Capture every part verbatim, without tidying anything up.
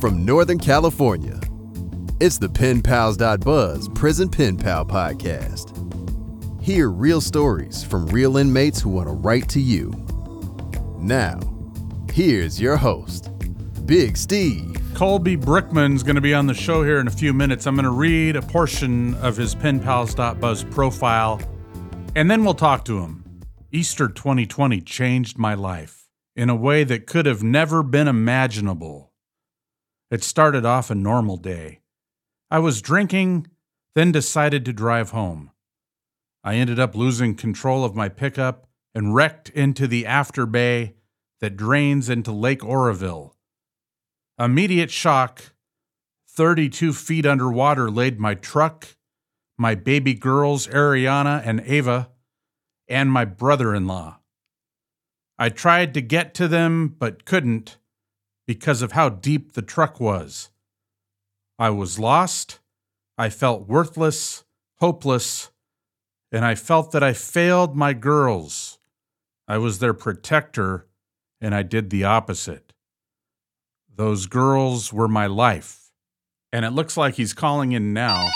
from Northern California. It's the Pen Pals dot buzz Prison Pen Pal Podcast. Hear real stories from real inmates who want to write to you. Now, here's your host, Big Steve. Colby Brickman's going to be on the show here in a few minutes. I'm going to read a portion of his Pen Pals dot buzz profile, and then we'll talk to him. Easter twenty twenty changed my life in a way that could have never been imaginable. It started off a normal day. I was drinking, then decided to drive home. I ended up losing control of my pickup and wrecked into the after bay that drains into Lake Oroville. Immediate shock, thirty-two feet underwater laid my truck, my baby girls Ariana and Ava, and my brother-in-law. I tried to get to them but couldn't because of how deep the truck was. I was lost, I felt worthless, hopeless, and I felt that I failed my girls. I was their protector, and I did the opposite. Those girls were my life. And it looks like he's calling in now.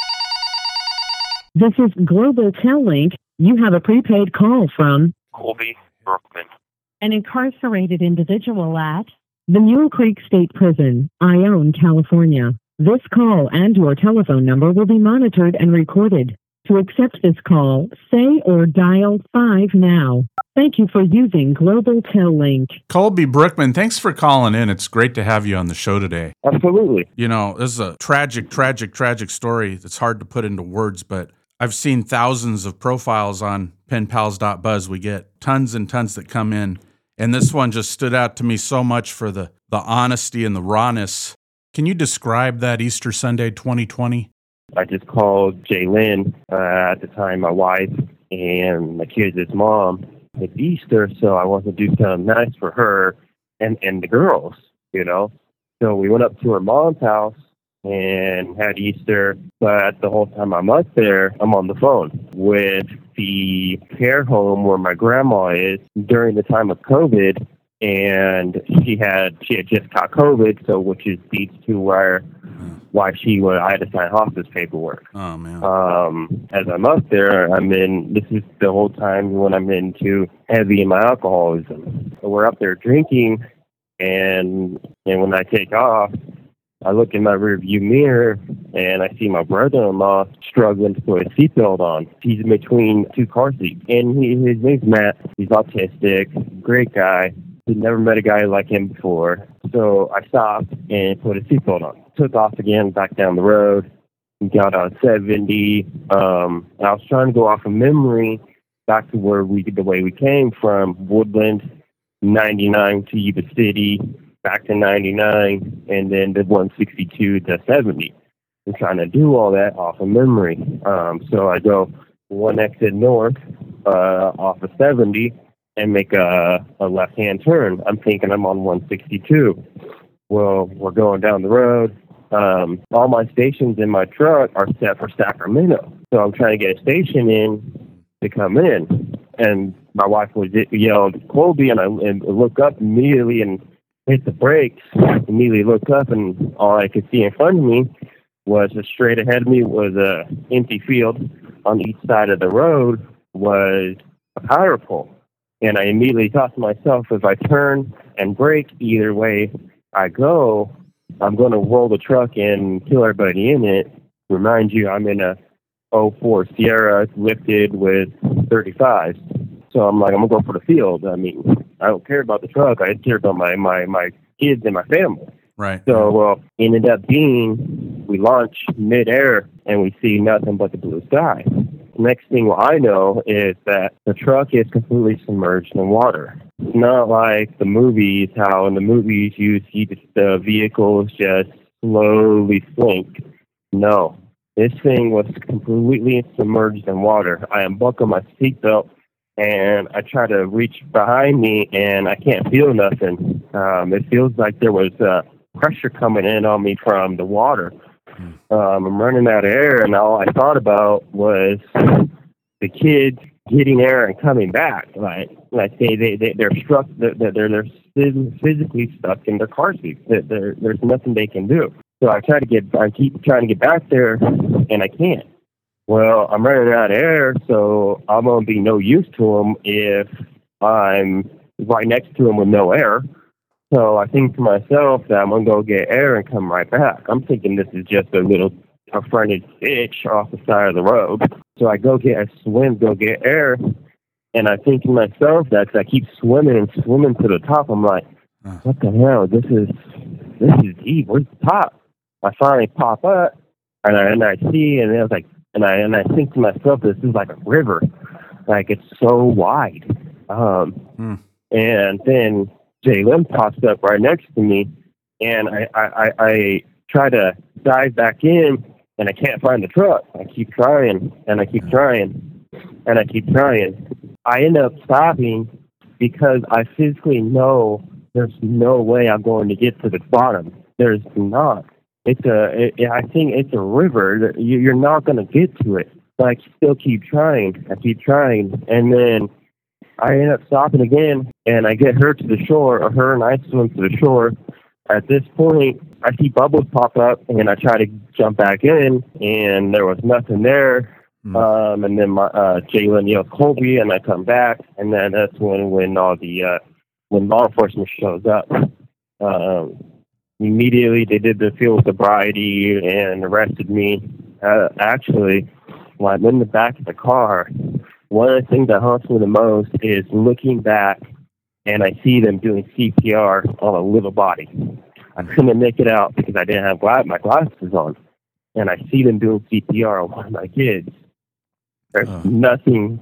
This is Global Tel-Link. You have a prepaid call from Colby Brickman, an incarcerated individual at the Mule Creek State Prison, Ione, California. This call and your telephone number will be monitored and recorded. To accept this call, say or dial five now. Thank you for using Global Tel-Link. Colby Brickman, thanks for calling in. It's great to have you on the show today. Absolutely. You know, this is a tragic, tragic, tragic story that's hard to put into words, but I've seen thousands of profiles on Pen Pals dot buzz. We get tons and tons that come in, and this one just stood out to me so much for the, the honesty and the rawness. Can you describe that Easter Sunday twenty twenty? I just called Jaylyn, uh, at the time my wife, and my kids' mom. It's Easter, so I wanted to do something nice for her and, and the girls, you know. So we went up to her mom's house and had Easter, but the whole time I'm up there, I'm on the phone with the care home where my grandma is during the time of COVID, and she had she had just caught COVID, so which is leads to where why she would I had to sign hospice paperwork. Oh man! Um, as I'm up there, I'm in. This is the whole time when I'm into heavy in my alcoholism. So we're up there drinking, and and when I take off, I look in my rearview mirror and I see my brother-in-law struggling to put a seatbelt on. He's in between two car seats, and he, his name's Matt. He's autistic, great guy. He'd never met a guy like him before. So I stopped and put a seatbelt on. Took off again back down the road. We got on seventy. Um, I was trying to go off of memory back to where we the way we came from, Woodland, ninety-nine to Yuba City, back to ninety-nine, and then the one sixty-two to seventy. I'm trying to do all that off of memory. Um, so I go one exit north uh, off of seventy and make a, a left-hand turn. I'm thinking I'm on one sixty-two. Well, we're going down the road. Um, all my stations in my truck are set for Sacramento. So I'm trying to get a station in to come in. And my wife was yelled, Colby, and I and look up immediately and hit the brakes. Immediately look up, and all I could see in front of me was just straight ahead of me was a empty field. On each side of the road was a power pole. And I immediately thought to myself, if I turn and brake either way I go, I'm going to roll the truck and kill everybody in it. Remind you, I'm in a oh four Sierra lifted with thirty-fives. So I'm like, I'm going to go for the field. I mean, I don't care about the truck. I care about my, my, my kids and my family. Right. So, well, ended up being, we launch midair and we see nothing but the blue sky. Next thing I know is that the truck is completely submerged in water. It's not like the movies, how in the movies you see the vehicles just slowly sink. No, this thing was completely submerged in water. I unbuckle my seatbelt and I try to reach behind me and I can't feel nothing. Um, it feels like there was uh, pressure coming in on me from the water. Um, I'm running out of air, and all I thought about was the kids getting air and coming back. Like, like they, they, they they're struck, they're, they're they're phys- physically stuck in their car seats. There, there, there's nothing they can do. So I try to get, I keep trying to get back there, and I can't. Well, I'm running out of air, so I'm going to be no use to them if I'm right next to them with no air. So I think to myself that I'm going to go get air and come right back. I'm thinking this is just a little a frontage ditch off the side of the road. So I go get a swim, go get air, and I think to myself that 'cause I keep swimming and swimming to the top, I'm like, what the hell? This is this is deep. Where's the top? I finally pop up, and I and I see, and I was like, and I and I think to myself, this is like a river, like it's so wide. Um, mm. And then Jalen pops up right next to me, and I, I, I, I try to dive back in, and I can't find the truck. I keep trying, and I keep trying, and I keep trying. I end up stopping because I physically know there's no way I'm going to get to the bottom. There's not. It's a. It, I think it's a river. You're not going to get to it. But I still keep trying. I keep trying, and then I end up stopping again, and I get her to the shore, or her and I swim to the shore. At this point, I see bubbles pop up, and I try to jump back in, and there was nothing there. Mm. Um, and then my uh, Jalen yells Colby, and I come back, and then that's when when all the uh, when law enforcement shows up. Um, immediately, they did the field sobriety and arrested me. Uh, actually, when I'm in the back of the car, one of the things that haunts me the most is looking back, and I see them doing C P R on a little body. I couldn't make it out because I didn't have gla- my glasses on, and I see them doing C P R on one of my kids. There's uh. nothing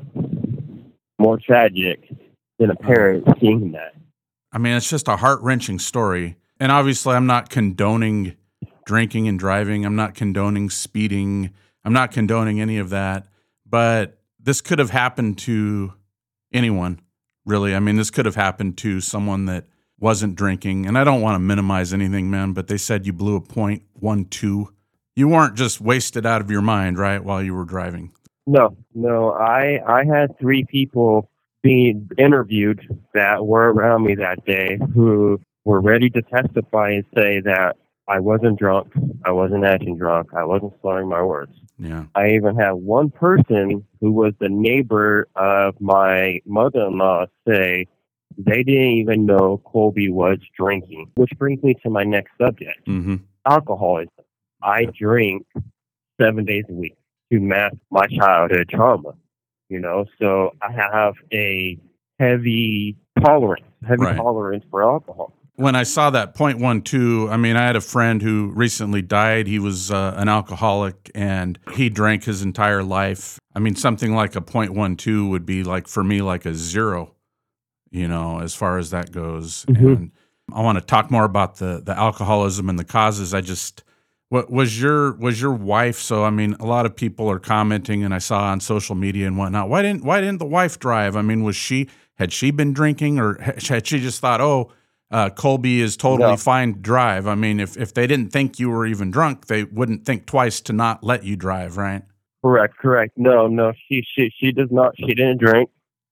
more tragic than a parent uh. seeing that. I mean, it's just a heart-wrenching story, and obviously I'm not condoning drinking and driving. I'm not condoning speeding. I'm not condoning any of that, but this could have happened to anyone, really. I mean, this could have happened to someone that wasn't drinking. And I don't want to minimize anything, man, but they said you blew a point one two. You weren't just wasted out of your mind, right, while you were driving? No, no. I I had three people being interviewed that were around me that day who were ready to testify and say that I wasn't drunk, I wasn't acting drunk, I wasn't slurring my words. Yeah. I even had one person who was the neighbor of my mother-in-law say they didn't even know Colby was drinking, which brings me to my next subject, mm-hmm. alcoholism. I drink seven days a week to mask my childhood trauma, you know, so I have a heavy tolerance, heavy right. tolerance for alcohol. When I saw that point one two, I mean, I had a friend who recently died. He was uh, an alcoholic, and he drank his entire life. I mean, something like a point one two would be like, for me, like a zero, you know, as far as that goes. Mm-hmm. And I want to talk more about the, the alcoholism and the causes. I just, what was your, was your wife? So, I mean, a lot of people are commenting, and I saw on social media and whatnot, why didn't, why didn't the wife drive? I mean, was she, had she been drinking, or had she just thought, oh, Uh, Colby is totally no. fine to drive? I mean, if, if they didn't think you were even drunk, they wouldn't think twice to not let you drive, right? Correct, correct. No, no, she she she does not. She didn't drink.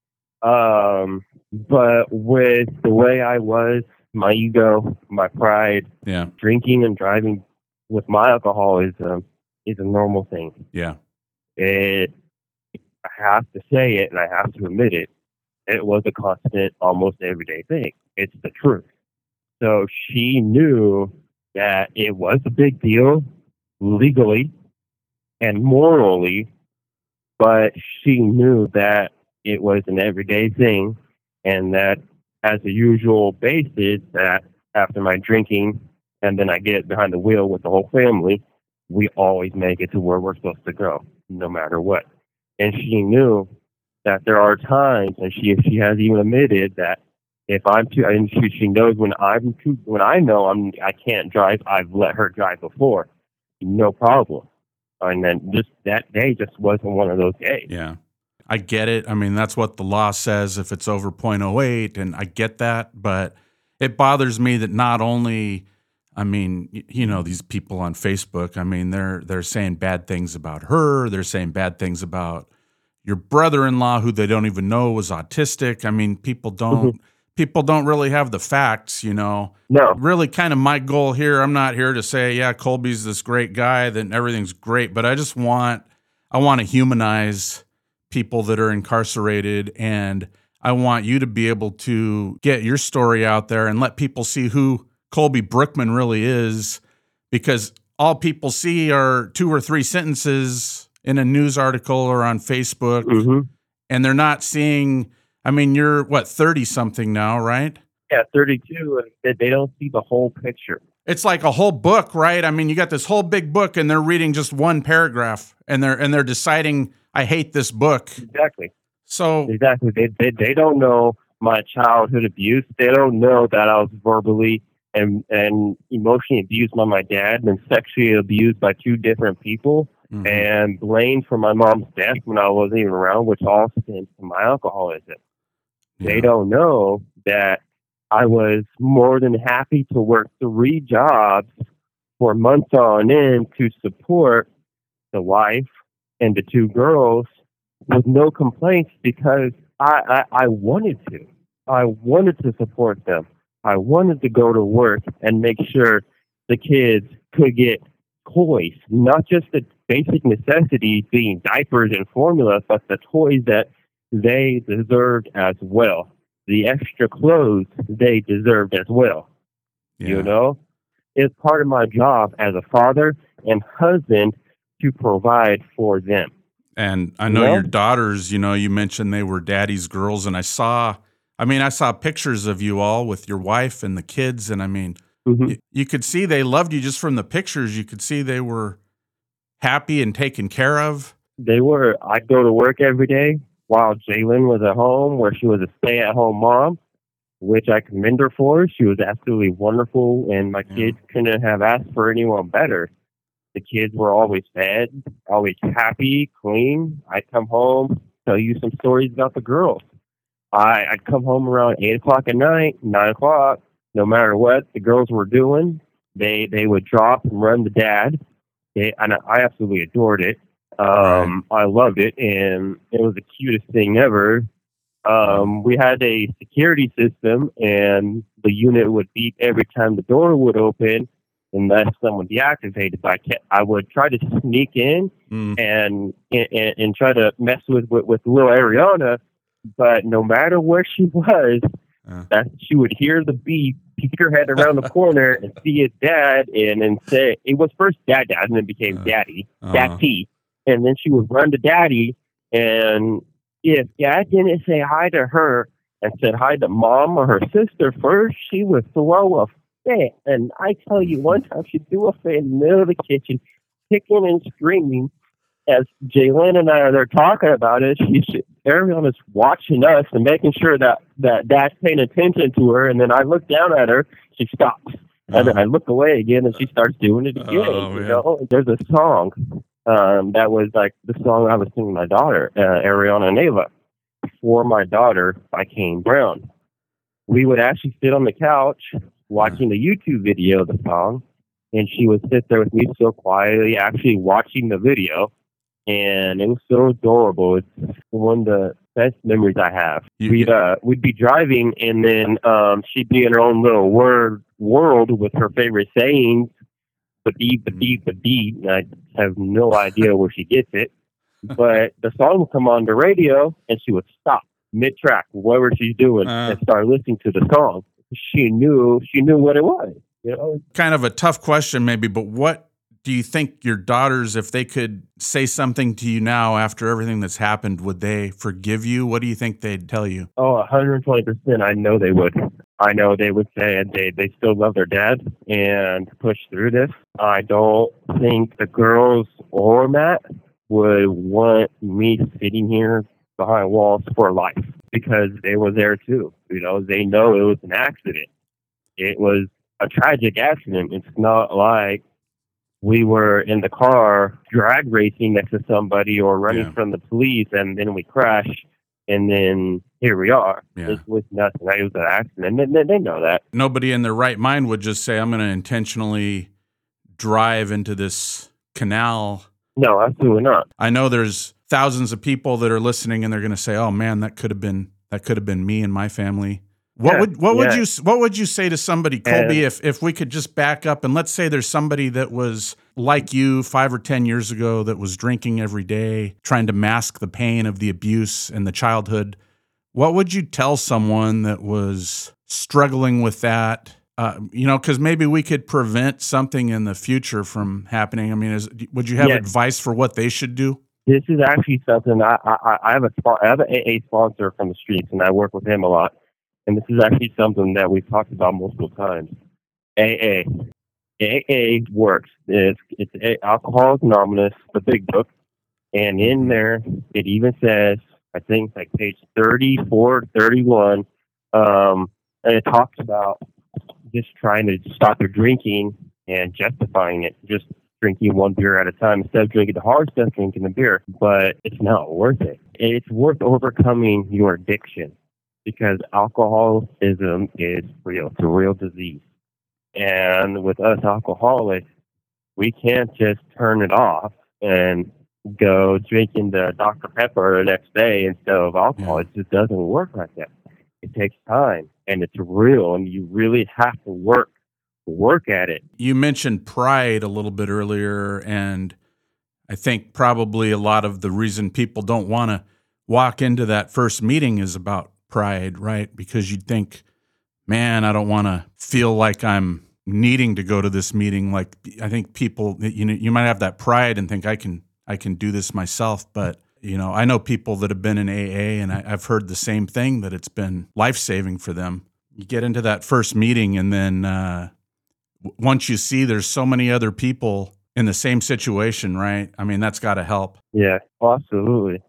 Um, but with the way I was, my ego, my pride, yeah, drinking and driving with my alcoholism is a normal thing. Yeah, it. I have to say it, and I have to admit it. It was a constant, almost everyday thing. It's the truth. So she knew that it was a big deal legally and morally, but she knew that it was an everyday thing, and that as a usual basis, that after my drinking and then I get behind the wheel with the whole family, we always make it to where we're supposed to go, no matter what. And she knew that there are times, and she she has even admitted that if I'm too, and she she knows when I'm too, when I know I'm I can't drive, I've let her drive before, no problem. And then just that day just wasn't one of those days. Yeah, I get it. I mean, that's what the law says if it's over point oh eight, and I get that, but it bothers me that not only, I mean, you know, these people on Facebook, I mean, they're they're saying bad things about her, they're saying bad things about your brother-in-law, who they don't even know was autistic. I mean, people don't. Mm-hmm. people don't really have the facts, you know. No. Really kind of my goal here, I'm not here to say, yeah, Colby's this great guy, then everything's great, but I just want, I want to humanize people that are incarcerated, and I want you to be able to get your story out there and let people see who Colby Brookman really is, because all people see are two or three sentences in a news article or on Facebook, mm-hmm. and they're not seeing, I mean, you're, what, thirty-something now, right? Yeah, thirty-two, and they don't see the whole picture. It's like a whole book, right? I mean, you got this whole big book, and they're reading just one paragraph, and they're and they're deciding, I hate this book. Exactly. So exactly, they they they don't know my childhood abuse. They don't know that I was verbally and and emotionally abused by my dad, and sexually abused by two different people, mm-hmm. and blamed for my mom's death when I wasn't even around, which all stems from my alcoholism. Yeah. They don't know that I was more than happy to work three jobs for months on end to support the wife and the two girls with no complaints, because I, I, I wanted to. I wanted to support them. I wanted to go to work and make sure the kids could get toys, not just the basic necessities being diapers and formula, but the toys that they deserved as well. The extra clothes they deserved as well. Yeah. You know, it's part of my job as a father and husband to provide for them. And I know, you know your daughters, you know, you mentioned they were daddy's girls, and I saw, I mean, I saw pictures of you all with your wife and the kids, and I mean, mm-hmm. you, you could see they loved you just from the pictures. You could see they were happy and taken care of. They were. I'd go to work every day while Jalen was at home, where she was a stay-at-home mom, which I commend her for. She was absolutely wonderful, and my yeah. kids couldn't have asked for anyone better. The kids were always fed, always happy, clean. I'd come home, tell you some stories about the girls. I, I'd come home around eight o'clock at night, nine o'clock, no matter what the girls were doing. They they would drop and run to dad, they, and I absolutely adored it. Um, I loved it, and it was the cutest thing ever. Um, we had a security system, and the unit would beep every time the door would open, unless someone deactivated. So I, kept, I would try to sneak in mm. and, and and try to mess with, with, with little Ariana, but no matter where she was, uh. that she would hear the beep, peek her head around the corner, and see his dad, and then say, it was first dad, dad, and then became uh. daddy, uh. dad P. And then she would run to daddy, and if dad didn't say hi to her and said hi to mom or her sister first, she would throw a fit. And I tell you, one time she threw a fit in the middle of the kitchen, kicking and screaming. As Jalen and I are there talking about it, she's Ariana's watching us and making sure that, that dad's paying attention to her. And then I look down at her, she stops. Uh-huh. And then I look away again, and she starts doing it again. Oh, you know, there's a song um, that was like the song I was singing my daughter, uh, Ariana Neva, For My Daughter by Kane Brown. We would actually sit on the couch watching the YouTube video of the song, and she would sit there with me so quietly, actually watching the video, and it was so adorable. It's one of the best memories I have. You, we'd uh, we'd be driving, and then um, she'd be in her own little word world with her favorite sayings, but deep, but deep, but deep. And I have no idea where she gets it, but the song would come on the radio, and she would stop mid-track, whatever she's doing, uh, and start listening to the song. She knew, she knew what it was. You know, kind of a tough question, maybe, but what do you think your daughters, if they could say something to you now after everything that's happened, would they forgive you? What do you think they'd tell you? Oh, one hundred twenty percent. I know they would. I know they would say they, they still love their dad and push through this. I don't think the girls or Matt would want me sitting here behind walls for life, because they were there too. You know, they know it was an accident. It was a tragic accident. It's not like we were in the car drag racing next to somebody or running yeah. from the police, and then we crash, and then here we are. Yeah. It was nothing. It was an accident. And they, they know that. Nobody in their right mind would just say, I'm going to intentionally drive into this canal. No, absolutely not. I know there's thousands of people that are listening, and they're going to say, oh man, that could have been, that could have been me and my family. What Yeah, would what would yeah. you what would you say to somebody, Colby, And- if if we could just back up and let's say there's somebody that was like you five or ten years ago that was drinking every day, trying to mask the pain of the abuse and the childhood. What would you tell someone that was struggling with that? Uh, you know, because maybe we could prevent something in the future from happening. I mean, is, would you have Yes. advice for what they should do? This is actually something I I, I have a spo- I have an A A sponsor from the streets, and I work with him a lot. And this is actually something that we've talked about multiple times. A A, A A works. It's it's a, Alcoholics Anonymous, the big book, and in there it even says, I think like page thirty-four, thirty-one, um, and it talks about just trying to stop their drinking and justifying it, just drinking one beer at a time instead of drinking the hard stuff, drinking the beer. But it's not worth it. It's worth overcoming your addiction because alcoholism is real. It's a real disease. And with us alcoholics, we can't just turn it off and go drinking the Doctor Pepper the next day instead of alcohol. Yeah. It just doesn't work like that. It takes time, and it's real, and you really have to work work at it. You mentioned pride a little bit earlier, and I think probably a lot of the reason people don't want to walk into that first meeting is about pride, right? Because you'd think, man, I don't want to feel like I'm needing to go to this meeting. Like, I think people, you know, you might have that pride and think I can, I can do this myself. But, you know, I know people that have been in A A, and I, I've heard the same thing, that it's been life-saving for them. You get into that first meeting, and then uh, w- once you see there's so many other people in the same situation, right? I mean, that's got to help. Yeah, absolutely.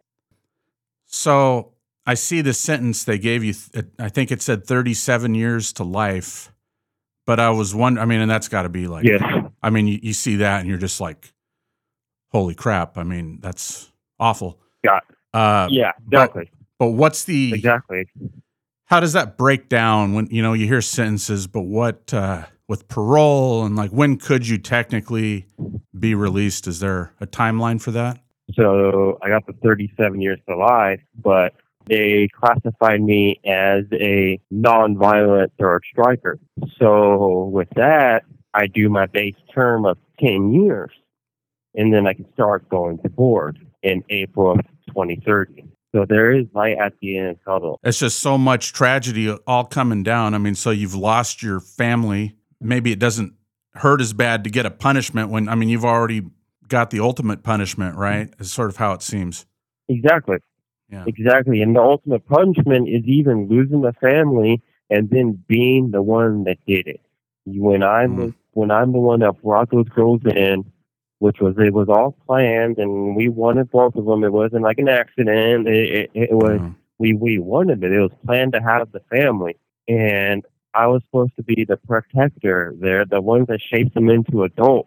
So I see the sentence they gave you. th- I think it said thirty-seven years to life. But I was wondering, I mean, and that's got to be like, Yes. I mean, you, you see that and you're just like, holy crap. I mean, that's awful. Yeah. Uh, Yeah, exactly. But what's the, Exactly. how does that break down when, you know, you hear sentences, but what, uh, with parole and like, when could you technically be released? Is there a timeline for that? So I got the thirty-seven years to life, but they classified me as a nonviolent third striker. So with that, I do my base term of ten years, and then I can start going to board in April of twenty thirty. So there is light at the end of the tunnel. It's just so much tragedy all coming down. I mean, so you've lost your family. Maybe it doesn't hurt as bad to get a punishment when, I mean, you've already got the ultimate punishment, right? Is sort of how it seems. Exactly. Yeah. Exactly. And the ultimate punishment is even losing the family and then being the one that did it. When I'm Mhm. when I'm the one that brought those girls in, which was it was all planned, and we wanted both of them. It wasn't like an accident. It, it, it was Mhm. we we wanted it. It was planned to have the family, and I was supposed to be the protector. They're the ones that shaped them into adults,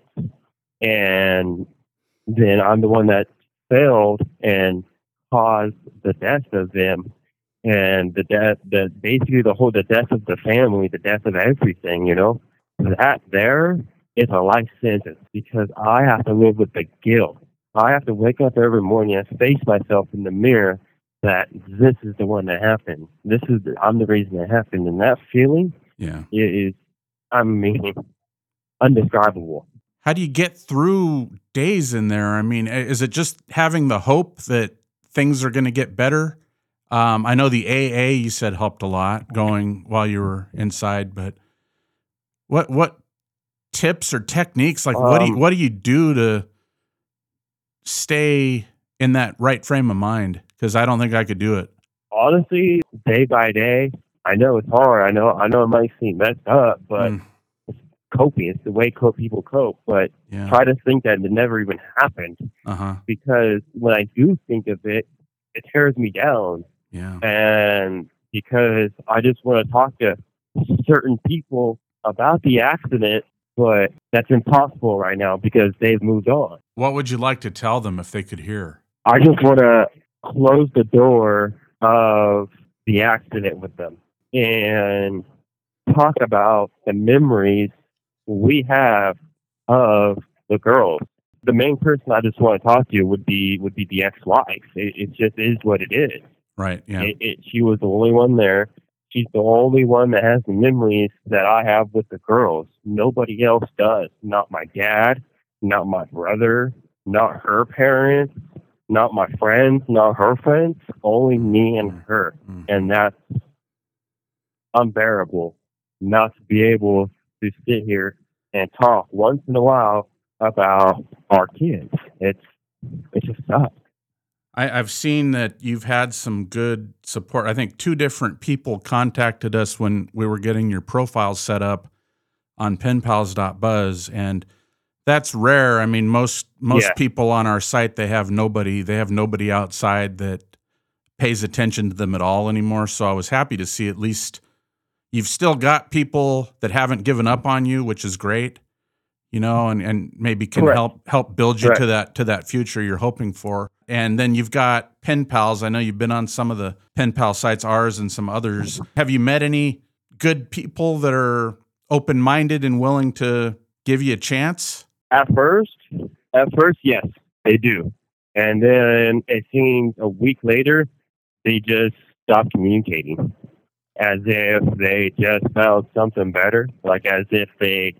and then I'm the one that failed and caused the death of them, and the death, the basically the whole the death of the family, the death of everything. You know, that there is a life sentence because I have to live with the guilt. I have to wake up every morning and face myself in the mirror that this is the one that happened. This is the, I'm the reason it happened, and that feeling Yeah. is, I mean, undescribable. How do you get through days in there? I mean, is it just having the hope that things are going to get better? Um, I know the A A you said helped a lot going while you were inside, but what what tips or techniques, like what do you, Um, what do you do to stay in that right frame of mind? Because I don't think I could do it. Honestly, day by day, I know it's hard. I know I know it might seem messed up, but Mm, it's coping. It's the way co- people cope. But yeah. try to think that it never even happened, Uh huh. because when I do think of it, it tears me down. Yeah. And because I just want to talk to certain people about the accident, but that's impossible right now because they've moved on. What would you like to tell them if they could hear? I just want to close the door of the accident with them and talk about the memories we have of the girls. The main person I just want to talk to would be would be the ex-wife. It, it just is what it is. Right. Yeah. It, it, she was the only one there. she's the only one that has the memories that I have with the girls. Nobody else does. Not my dad, not my brother, not her parents, not my friends, not her friends. Only me and her. Mm-hmm. And that's unbearable not to be able to sit here and talk once in a while about our kids. It's it just sucks. I, I've seen that you've had some good support. I think two different people contacted us when we were getting your profile set up on pen pals dot buzz, and that's rare. I mean, most most Yeah. people on our site, they have nobody, they have nobody outside that pays attention to them at all anymore. So I was happy to see at least you've still got people that haven't given up on you, which is great. You know, and, and maybe can Correct. help help build you Correct. to that to that future you're hoping for. And then you've got Pen Pals. I know you've been on some of the Pen Pal sites, ours and some others. Have you met any good people that are open-minded and willing to give you a chance? At first, at first, yes, they do. And then it seems a week later, they just stop communicating, as if they just found something better, like as if they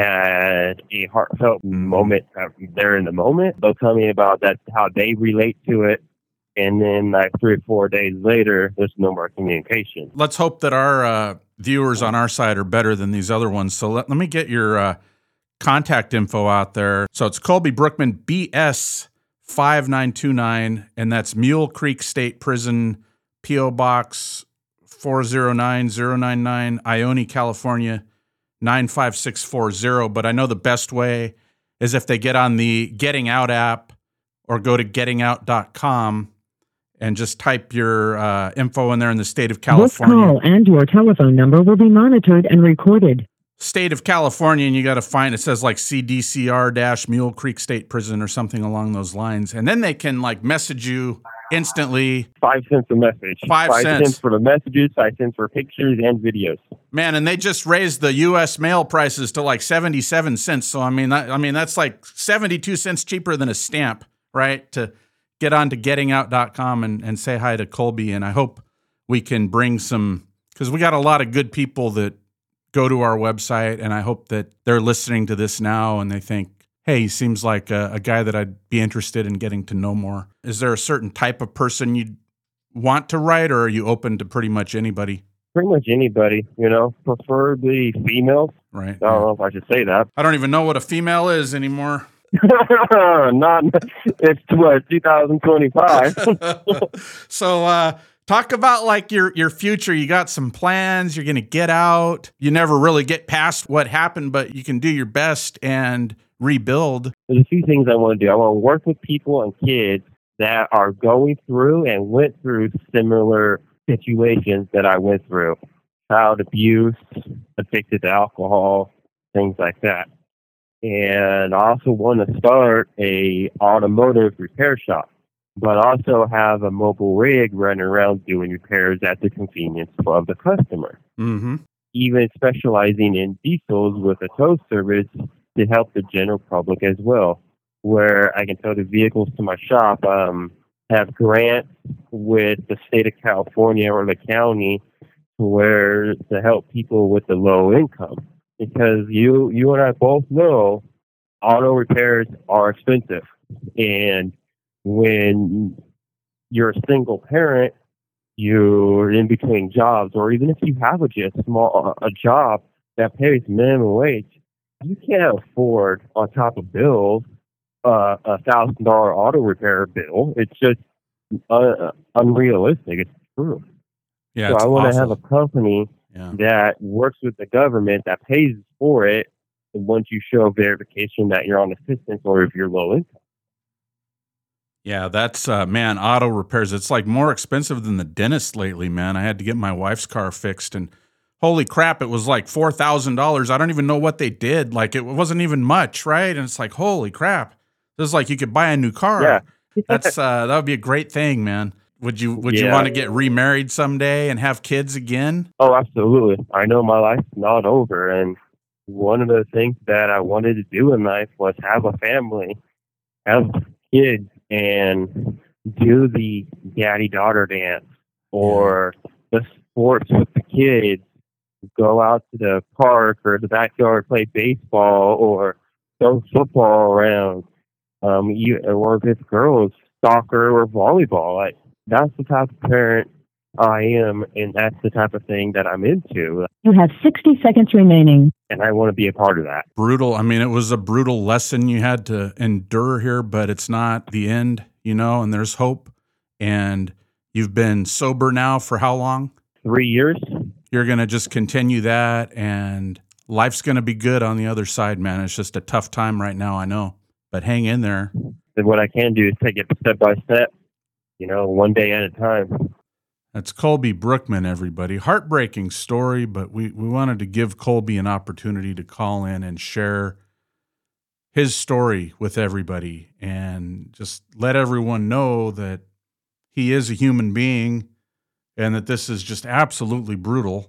had a heartfelt moment there in the moment. They'll tell me about that, how they relate to it. And then like three or four days later, there's no more communication. Let's hope that our uh, viewers on our side are better than these other ones. So let, let me get your uh, contact info out there. So it's Colby Brookman, B S five nine two nine, and that's Mule Creek State Prison, P O Box four zero nine zero nine nine, Ione, California, nine five six four zero. But I know the best way is if they get on the Getting Out app or go to getting out dot com and just type your uh, info in there in the state of California. This call and your telephone number will be monitored and recorded. State of California, and you got to find, it says like C D C R Mule Creek State Prison or something along those lines. And then they can like message you instantly. Five cents a message. Five cents. for the messages, five cents for pictures and videos. Man, and they just raised the U S mail prices to like seventy-seven cents. So, I mean, that, I mean, that's like seventy-two cents cheaper than a stamp, right? To get on to getting out dot com and, and say hi to Colby. And I hope we can bring some, because we got a lot of good people that go to our website, and I hope that they're listening to this now and they think, hey, he seems like a, a guy that I'd be interested in getting to know more. Is there a certain type of person you'd want to write, or are you open to pretty much anybody? Pretty much anybody, you know, preferably females. Right. I don't know if I should say that. I don't even know what a female is anymore. Not, it's what, two thousand twenty-five. So, uh, talk about like your, your future. You got some plans. You're going to get out. You never really get past what happened, but you can do your best and rebuild. There's a few things I want to do. I want to work with people and kids that are going through and went through similar situations that I went through. Child abuse, addicted to alcohol, things like that. And I also want to start a automotive repair shop, but also have a mobile rig running around doing repairs at the convenience of the customer. Mm-hmm. Even specializing in diesels with a tow service to help the general public as well, where I can tow the vehicles to my shop, um, have grants with the state of California or the county where to help people with the low income. Because you, you and I both know auto repairs are expensive. And when you're a single parent, you're in between jobs, or even if you have a just small a job that pays minimum wage, you can't afford on top of bills uh, a thousand dollar auto repair bill. It's just uh, unrealistic. It's true. Yeah. So it's I want awful. to have a company Yeah. that works with the government that pays for it once you show verification that you're on assistance or if you're low income. Yeah, that's, uh, man, auto repairs. It's like more expensive than the dentist lately, man. I had to get my wife's car fixed, and holy crap, it was like four thousand dollars. I don't even know what they did. Like, it wasn't even much, right? And it's like, holy crap. This is like you could buy a new car. Yeah. That's, uh, that would be a great thing, man. Would you, would you Yeah. want to get remarried someday and have kids again? Oh, absolutely. I know my life's not over, and one of the things that I wanted to do in life was have a family, have kids, and do the daddy-daughter dance, or the sports with the kids, go out to the park or the backyard, play baseball or throw football around, um, you, or if it's girls, soccer or volleyball. Like, that's the type of parent I am, and that's the type of thing that I'm into. You have sixty seconds remaining. And I want to be a part of that. Brutal. I mean, it was a brutal lesson you had to endure here, but it's not the end, you know, and there's hope. And you've been sober now for how long? Three years. You're going to just continue that, and life's going to be good on the other side, man. It's just a tough time right now, I know, but hang in there. And what I can do is take it step by step, you know, one day at a time. That's Colby Brookman, everybody. Heartbreaking story, but we, we wanted to give Colby an opportunity to call in and share his story with everybody and just let everyone know that he is a human being and that this is just absolutely brutal.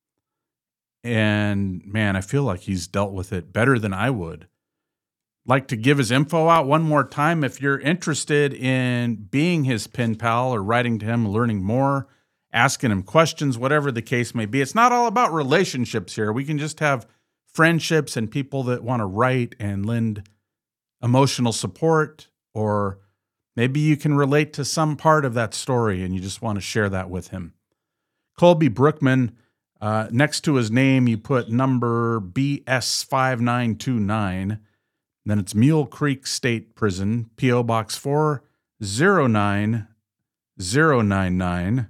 And, man, I feel like he's dealt with it better than I would. Like to give his info out one more time. If you're interested in being his pen pal or writing to him, learning more, asking him questions, whatever the case may be. It's not all about relationships here. We can just have friendships and people that want to write and lend emotional support, or maybe you can relate to some part of that story and you just want to share that with him. Colby Brookman, uh, next to his name, you put number B S five nine two nine. Then it's Mule Creek State Prison, P O Box four zero nine zero nine nine,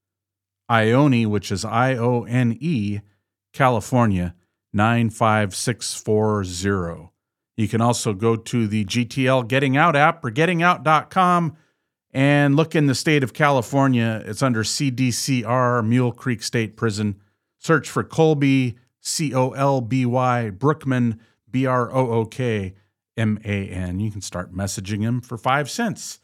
Ione, which is I O N E, California, nine five six four zero. You can also go to the G T L Getting Out app or getting out dot com and look in the state of California. It's under C D C R, Mule Creek State Prison. Search for Colby, C O L B Y, Brookman, B R O O K M A N. You can start messaging him for five cents.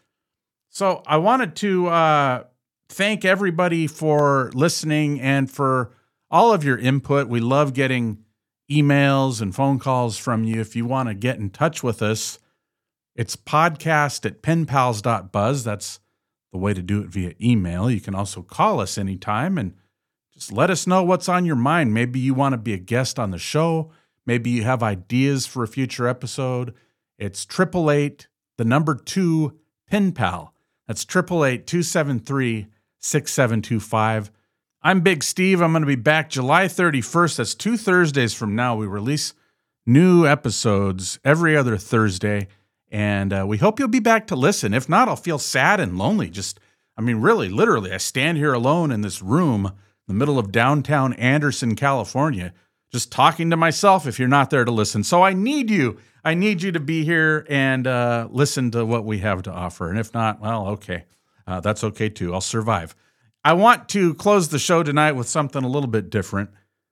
So I wanted to uh, thank everybody for listening and for all of your input. We love getting emails and phone calls from you. If you want to get in touch with us, it's podcast at penpals dot buzz. That's the way to do it via email. You can also call us anytime and just let us know what's on your mind. Maybe you want to be a guest on the show. Maybe you have ideas for a future episode. It's triple eight, the number two, PenPal. That's triple eight, two seven three, six seven two five. I'm Big Steve. I'm going to be back July thirty-first. That's two Thursdays from now. We release new episodes every other Thursday, and uh, we hope you'll be back to listen. If not, I'll feel sad and lonely. Just, I mean, really, literally, I stand here alone in this room in the middle of downtown Anderson, California, just talking to myself if you're not there to listen. So I need you. I need you to be here and uh, listen to what we have to offer. And if not, well, okay. Uh, that's okay too. I'll survive. I want to close the show tonight with something a little bit different.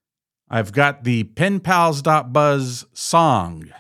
I've got the penpals dot buzz song.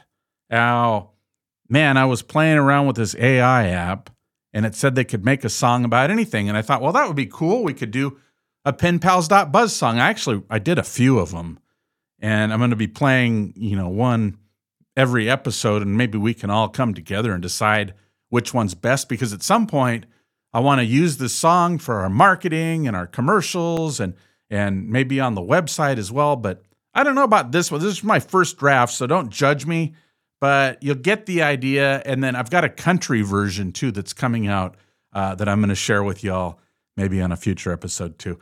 Now, man, I was playing around with this A I app and it said they could make a song about anything. And I thought, well, that would be cool. We could do a penpals dot buzz song. I actually, I did a few of them. And I'm going to be playing, you know, one every episode, and maybe we can all come together and decide which one's best, because at some point I want to use this song for our marketing and our commercials and and maybe on the website as well. But I don't know about this one. This is my first draft, so don't judge me, but you'll get the idea. And then I've got a country version too that's coming out uh, that I'm going to share with y'all maybe on a future episode too.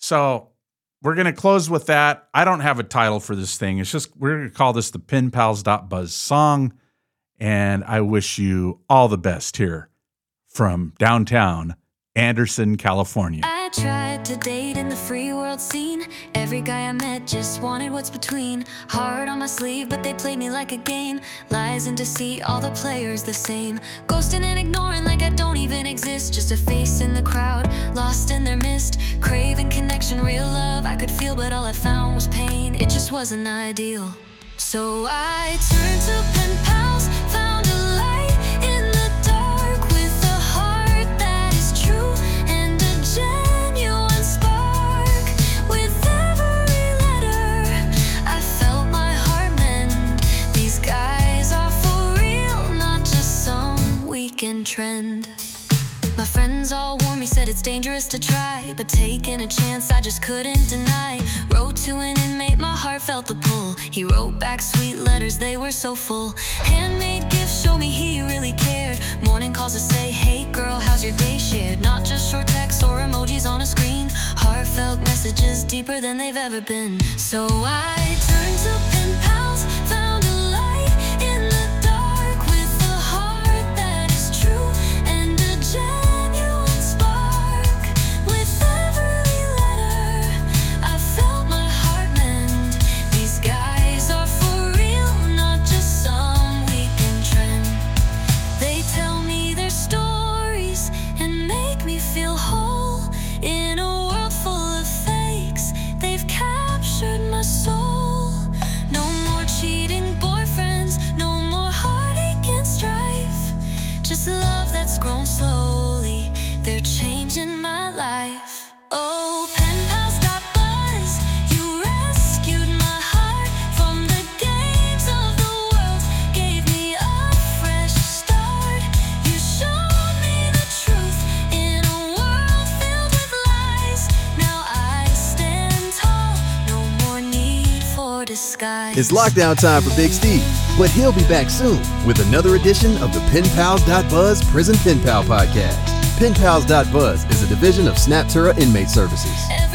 So we're going to close with that. I don't have a title for this thing. It's just, we're going to call this the penpals dot buzz song. And I wish you all the best here from downtown Anderson, California. I tried to date in the free world scene. Every guy I met just wanted what's between. Heart on my sleeve, but they played me like a game. Lies and deceit, all the players the same. Ghosting and ignoring like I don't even exist. Just a face in the crowd, lost in their mist. Craving connection, real love I could feel, but all I found was pain. It just wasn't ideal. So I turned to pen pals, found a light in the dark with a heart that is true and a genuine spark. With every letter, I felt my heart mend. These guys are for real, not just some weekend trend. My friends all warned me, said it's dangerous to try, but taking a chance I just couldn't deny. Wrote to an inmate, my heart felt the pull. He wrote back sweet letters, they were so full. Handmade gifts show me he really cared. Morning calls to say, hey girl, how's your day shared? Not just short texts or emojis on a screen. Heartfelt messages deeper than they've ever been. So I turned to pen pals, found a light in the dark with a heart that is true and a genuine spark. With every letter, I felt my heart mend. These guys are for real, not just some weekend trend. They tell me their stories and make me feel whole. In a world full of fakes, they've captured my soul. No more cheating boyfriends, no more heartache and strife. Just love that's grown slowly, they're changing my life. Oh, pen pals dot buzz, you rescued my heart from the games of the world. Gave me a fresh start. You showed me the truth in a world filled with lies. Now I stand tall, no more need for disguise. It's lockdown time for Big Steve, but he'll be back soon with another edition of the Pen Pals dot buzz Prison Pen Pal Podcast. Pen Pals dot buzz is a division of Snaptura Inmate Services.